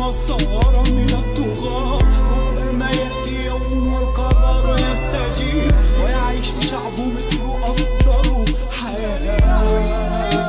وصار من الطغاة. ربما يأتي يوم والقرار يستجيب ويعيش شعب مصر أفضل حياة.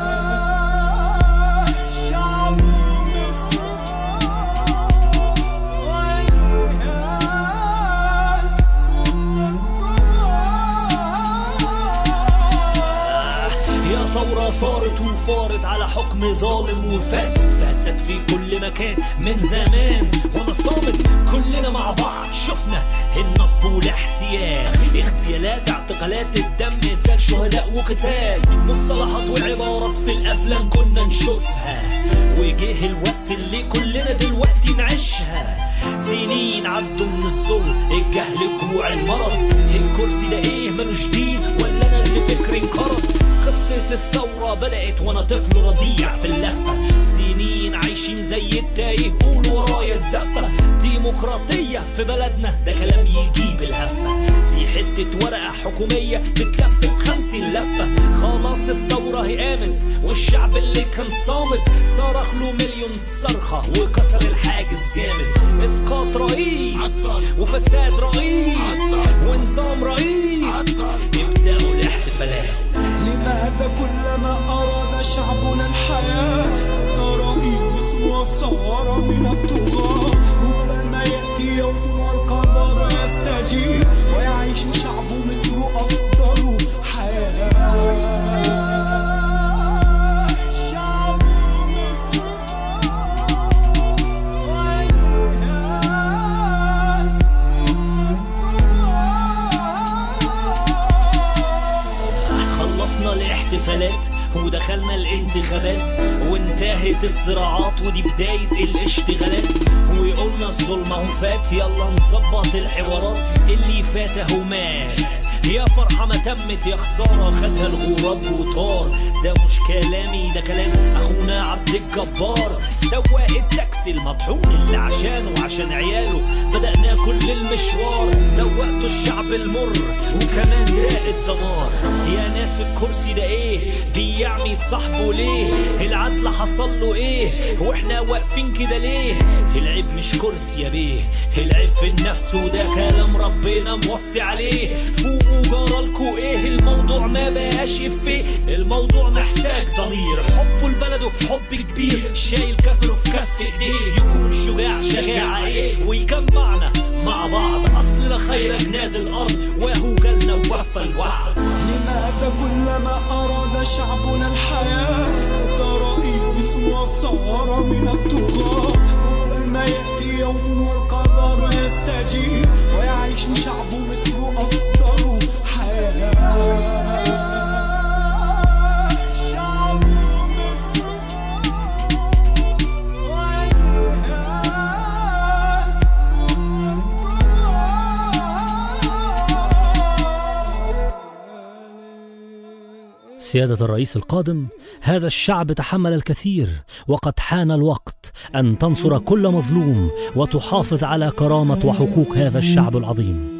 ثورة ثارت وفارت على حكم ظالم وفاسد، فاسد في كل مكان من زمان وانا صامت. كلنا مع بعض شفنا النصب والاحتيال، اغتيالات، اعتقالات، الدم، سال، شهداء وقتال. مصطلحات وعبارات في الافلام كنا نشوفها، وجه الوقت اللي كلنا دلوقتي نعيشها. سنين عدوا من الظلم، الجهل، الجوع، المرض. الكرسي ده ايه ملوش دين ولا انا اللي فكري انقرض؟ قصة الثورة بدأت وانا طفل رضيع في اللفة، سنين عايشين زي التايه، قول ورايا الزفة. ديمقراطية في بلدنا ده كلام يجيب الهفة، دي حتة ورقة حكومية بتلف ب50 لفة. خلاص الثورة هي قامت والشعب اللي كان صامت صرخ له مليون صرخة وكسر الحاجز جامد. اسقاط رئيس وفساد رئيس ونظام رئيس، ابدأوا الاحتفالات. لماذا كلما أراد شعبنا الحياة رئيس وصار من الطغاة؟ ربما يأتي يوم والقرار يستجيب ويعيش شعب مصر أفضل حياة. الاحتفالات ودخلنا الانتخابات وانتهت الصراعات ودي بداية الاشتغالات، وقلنا الظلم اهو فات يلا نظبط الحوارات. اللي فات اهو مات، يا فرحة ما تمت يا خسارة خدها الغراب وطار. ده مش كلامي ده كلام اخونا عبد الجبار، سواق التاكسي المطحون اللي عشانه وعشان عياله بدأنا كل المشوار. دوقتوا الشعب المر وكمان داء الدمار. يا ناس الكرسي ده ايه بيعمي صاحبه ليه؟ العدل حصل له ايه واحنا واقفين كده ليه؟ العيب مش كرسي يا بيه، العيب في النفس وده كلام ربنا موصي عليه. فوقوا جرالكوا ايه الموضوع ما بقاش فيه، الموضوع محتاج ضمير، حبه لبلده حب كبير، شايل كفره في كف ايديه. يكون شجاع شجاعة ايه ويجمعنا مع بعض، اصلنا خير جناد الارض وهو جالنا ووفى الوعد. لماذا كلما أراد شعبنا الحياة رئيس وصار من الطغاة؟ ربما يأتي يوم والقرار يستجيب ويعيش شعب مصر أفضل حياة. سيادة الرئيس القادم، هذا الشعب تحمل الكثير وقد حان الوقت أن تنصر كل مظلوم وتحافظ على كرامة وحقوق هذا الشعب العظيم.